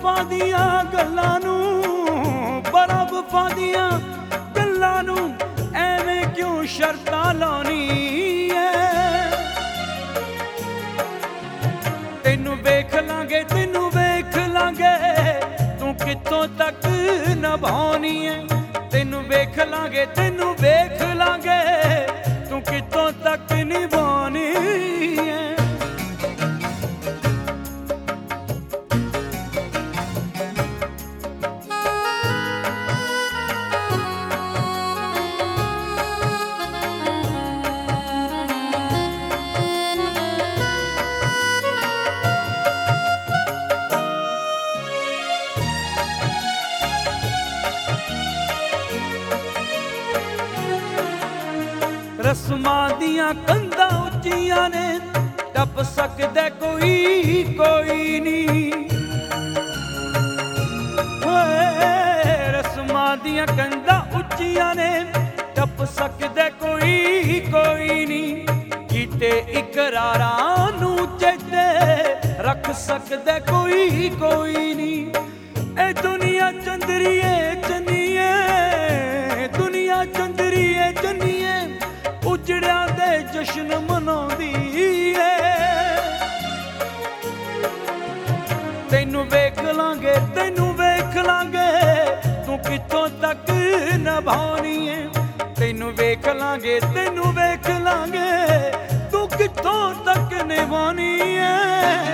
ਵਫਾ ਦੀਆਂ ਗੱਲਾਂ ਨੂੰ, ਬੜਾ ਵਫਾ ਦੀਆਂ ਗੱਲਾਂ ਨੂੰ ਐਵੇਂ ਕਿਉਂ ਸ਼ਰਤਾਂ ਲਾਉਣੀ ਐ। ਤੈਨੂੰ ਵੇਖ ਲਾਂਗੇ, ਤੈਨੂੰ ਵੇਖ ਲਾਂਗੇ, ਤੂੰ ਕਿੱਥੋਂ ਤੱਕ ਨਿਭਾਉਣੀ ਐ। ਤੈਨੂੰ ਵੇਖ ਲਾਂਗੇ, ਤੈਨੂੰ ਵੇਖ ਲਾਂਗੇ, ਤੂੰ ਕਿੱਥੋਂ ਤੱਕ ਨਿਭਾਉਣੀ ਐ। ਰਸਮਾਂ ਦੀਆਂ ਕੰਧਾਂ ਉੱਚੀਆਂ ਨੇ, ਟੱਪ ਸਕਦਾ ਕੋਈ ਕੋਈ ਨਹੀਂ। ਓਏ ਰਸਮਾਂ ਦੀਆਂ ਕੰਧਾਂ ਉੱਚੀਆਂ ਨੇ, ਟੱਪ ਸਕਦਾ ਕੋਈ ਕੋਈ ਨਹੀਂ। ਕੀਤੇ ਇਕਰਾਰਾਂ ਨੂੰ ਚੇਤੇ ਰੱਖ ਸਕਦਾ ਕੋਈ ਕੋਈ ਨਹੀਂ। ਇਹ ਦੁਨੀਆ ਚੰਦਰੀਏ ਚੰਨੀਏ, ਦੁਨੀਆ ਚੰਦਰੀਏ ਚੰਨੀਏ, ਉਜੜਿਆਂ ਦੇ ਜਸ਼ਨ ਮਨਾਉਂਦੀ ਏ। ਤੈਨੂੰ ਵੇਖ ਲਾਂਗੇ, ਤੈਨੂੰ ਵੇਖ ਲਾਂਗੇ, ਤੂੰ ਕਿੱਥੋਂ ਤੱਕ ਨਿਭਾਉਣੀ ਏ। ਤੈਨੂੰ ਵੇਖ ਲਾਂਗੇ, ਤੈਨੂੰ ਵੇਖ ਲਾਂਗੇ, ਤੂੰ ਕਿੱਥੋਂ ਤੱਕ ਨਿਭਾਉਣੀ ਏ।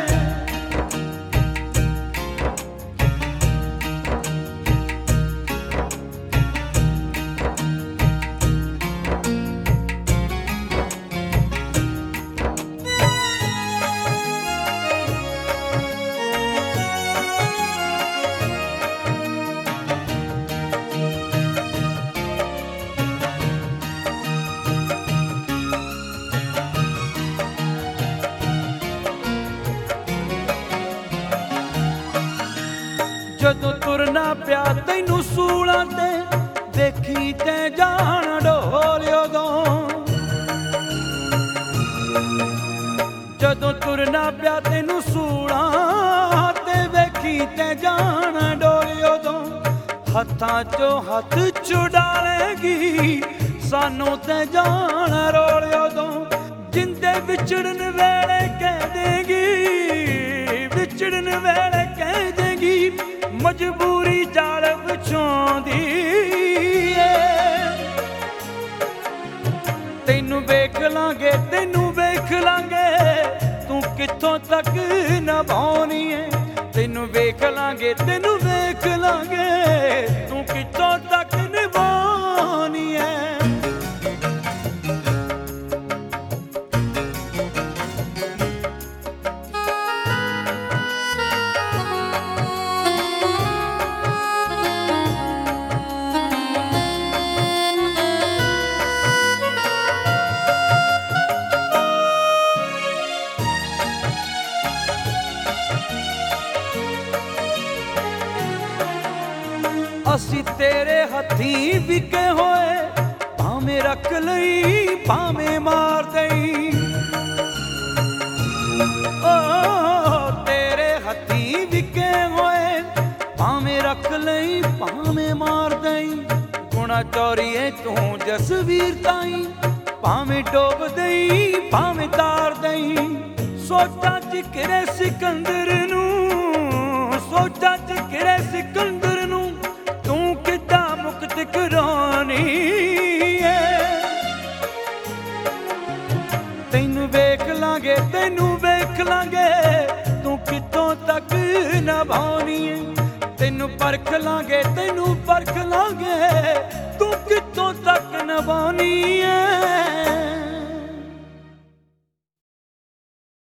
ਜਦੋਂ ਤੁਰਨਾ ਪਿਆ ਤੈਨੂੰ ਸੂਲਾਂ ਤੇ, ਵੇਖੀ ਤੇ ਜਾਣ ਢੋਲ ਉਦੋਂ। ਜਦੋਂ ਤੁਰਨਾ ਪਿਆ ਤੈਨੂੰ ਸੂਲਾਂ ਤੇ, ਵੇਖੀ ਤੇ ਜਾਣ ਢੋਲ ਉਦੋਂ। ਹੱਥਾਂ ਚੋਂ ਹੱਥ ਛੁਡਾਲੇਗੀ, ਸਾਨੂੰ ਤੇ ਜਾਣ ਰੋਲ ਉਦੋਂ। ਜਿੰਦੇ ਵਿਛੜਨ ਵੇਲੇ ਕਹਿ ਦੇਗੀ, ਵਿਛੜਨ ਵੇਲੇ ਕਹਿ ਦੇਗੀ, ਮਜਬੂਰੀ ਜਾਲ ਵਿਛਾਉਂਦੀ ਏ। ਤੈਨੂੰ ਵੇਖ ਲਾਂਗੇ, ਤੈਨੂੰ ਵੇਖ ਲਾਂਗੇ, ਤੂੰ ਕਿੱਥੋਂ ਤੱਕ ਨਿਭਾਉਣੀ ਏ। ਤੈਨੂੰ ਵੇਖ ਲਾਂਗੇ, ਤੈਨੂੰ ਵੇਖ ਲਾਂਗੇ, ਤੂੰ ਕਿੱਥੋਂ ਤੱਕ ਨਿਭਾਉਣੀ ਏ। ਅਸੀਂ ਤੇਰੇ ਹੱਥੀਂ ਵਿਕੇ ਹੋਏ, ਭਾਵੇਂ ਰੱਖ ਲਈ ਭਾਵੇਂ ਮਾਰ ਦਈ। ਓ ਤੇਰੇ ਹੱਥੀਂ ਵਿਕੇ ਹੋਏ, ਭਾਵੇਂ ਰੱਖ ਲਈ ਭਾਵੇਂ ਮਾਰ ਦਈ। ਗੁਣਾ ਚੋਰੀਏ ਤੂੰ ਜਸਵੀਰ ਤਾਈ, ਭਾਵੇਂ ਡੋਬ ਦਈ ਭਾਵੇਂ ਤਾਰ ਦਈ। ਸੋਚਾਂ ਚ ਘਿਰੇ ਸਿਕੰਦਰ ਨੂੰ, ਸੋਚਾਂ ਚ ਘਿਰੇ ਸਿਕੰਦਰ ਨੂੰ, ਤੂੰ ਕਿੱਦਾਂ ਮੁਕਤ ਕਰਾਉਣੀ ਏ। ਤੈਨੂੰ ਵੇਖ ਲਾਂਗੇ, ਤੈਨੂੰ ਵੇਖ ਲਾਂਗੇ, ਤੂੰ ਕਿੱਥੋਂ ਤੱਕ ਨਿਭਾਉਣੀ ਏ। ਤੈਨੂੰ ਪਰਖ ਲਾਂਗੇ, ਤੈਨੂੰ ਪਰਖ ਲਾਂਗੇ, ਤੂੰ ਕਿੱਥੋਂ ਤੱਕ ਨਿਭਾਉਣੀ